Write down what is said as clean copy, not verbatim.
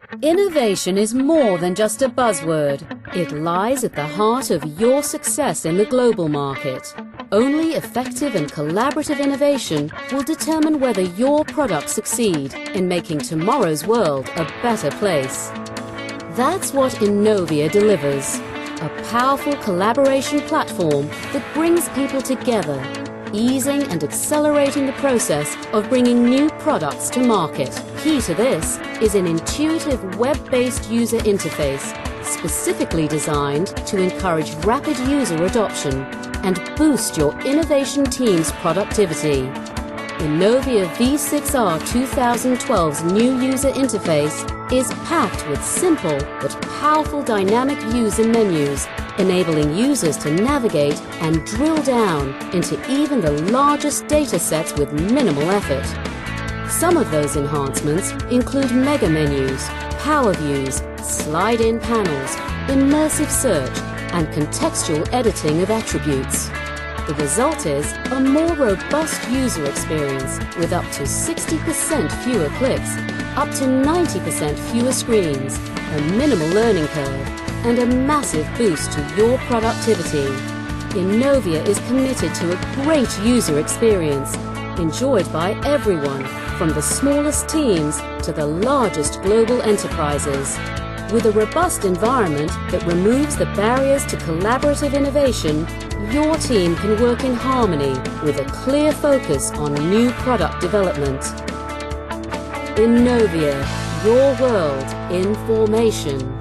Innovation is more than just a buzzword. It lies at the heart of your success in the global market. Only effective and collaborative innovation will determine whether your products succeed in making tomorrow's world a better place. That's what Innovia delivers. A powerful collaboration platform that brings people together, easing and accelerating the process of bringing new products to market. Key to this is an intuitive web-based user interface specifically designed to encourage rapid user adoption and boost your innovation team's productivity. Innovia V6R 2012's new user interface is packed with simple but powerful dynamic user menus, enabling users to navigate and drill down into even the largest data sets with minimal effort. Some of those enhancements include mega menus, power views, slide-in panels, immersive search, and contextual editing of attributes. The result is a more robust user experience with up to 60% fewer clicks, up to 90% fewer screens, a minimal learning curve, and a massive boost to your productivity. Innovia is committed to a great user experience, enjoyed by everyone, from the smallest teams to the largest global enterprises. With a robust environment that removes the barriers to collaborative innovation, your team can work in harmony with a clear focus on new product development. Innovia, your world in formation.